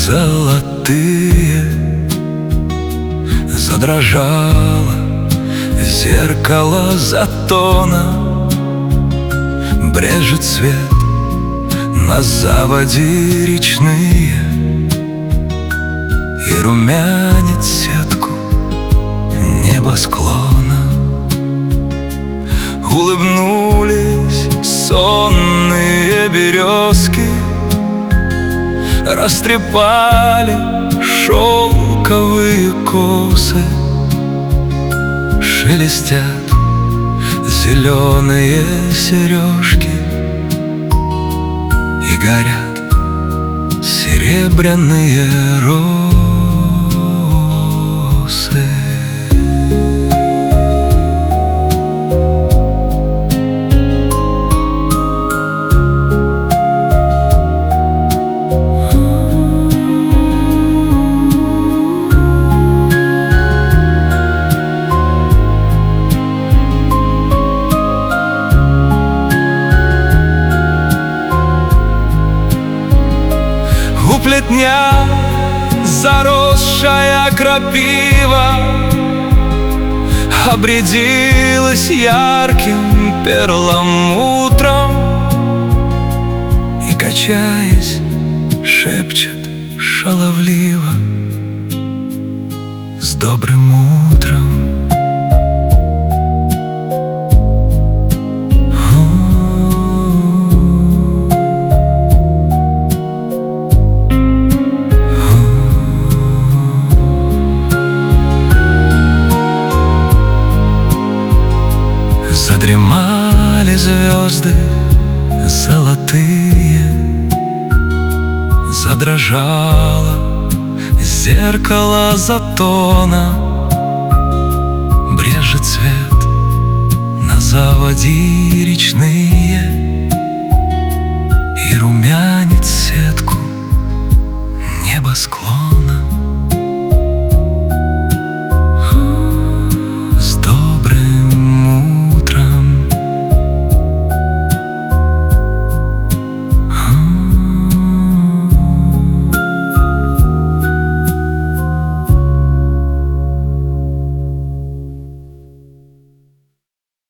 золотые. Задрожало зеркало затона, брежет свет на заводи речные и румянит сетку небосклона. Улыбнулись сонные березки, растрепали шелковые косы, шелестят зеленые сережки и горят серебряные росы. Плетня, заросшая крапива, обрядилась ярким перламутром и, качаясь, шепчет шаловливо: с добрым утром. Задремали звезды золотые, задрожало зеркало затона, брежет свет на заводи речные и румянит сетку небосклон.